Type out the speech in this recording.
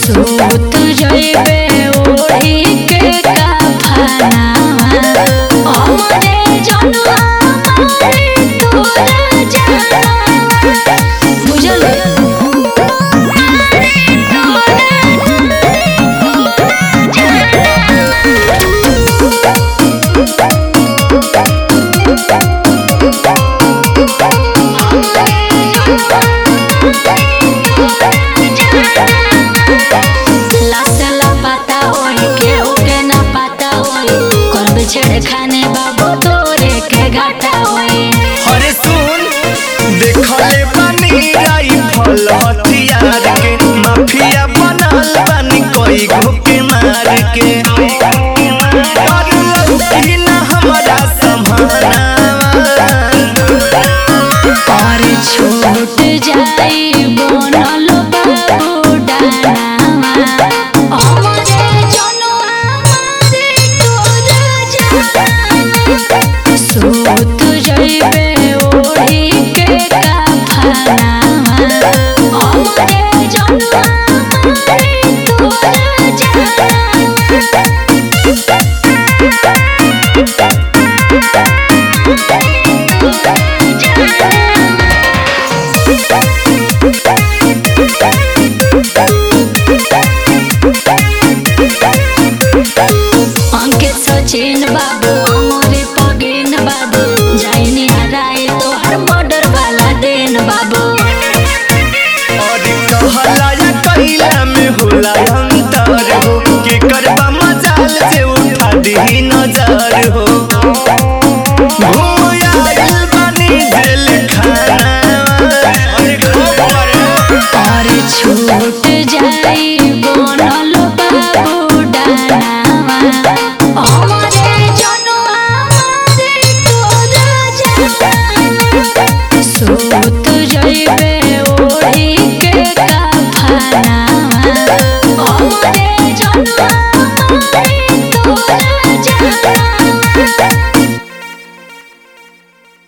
सूत जइबे ओढ़ी के कफना हमरे जनुआ मारे तोरा जाना बुझल छेड़खाने बाबू तोरे के घाटा होई। अरे सुन देखले बानी राइफल हथियार के माफिया बनल बानी कोई घोके मार के और लौकी ना हमारा समाना और छूट जाई बनल बाबू डानावा हमरे जनुआ मारे तोरा जाना सूत जइबे ओढ़ी के कफना हमरे जनुआ मारे तोरा जाना अंकित सचिन बाबू मोरे पगिन बाबू जाइनी हराए तो हर मर्डर वाला दिन बाबू और कहला या कैला में होला अंतर हो के करबा मजाल से उठा दी नजर हो घोयाइल बानी दिल खाना और छूट जाई बनल बाबू डानावा हमरे जनुआ मारे तोरा जाना सूत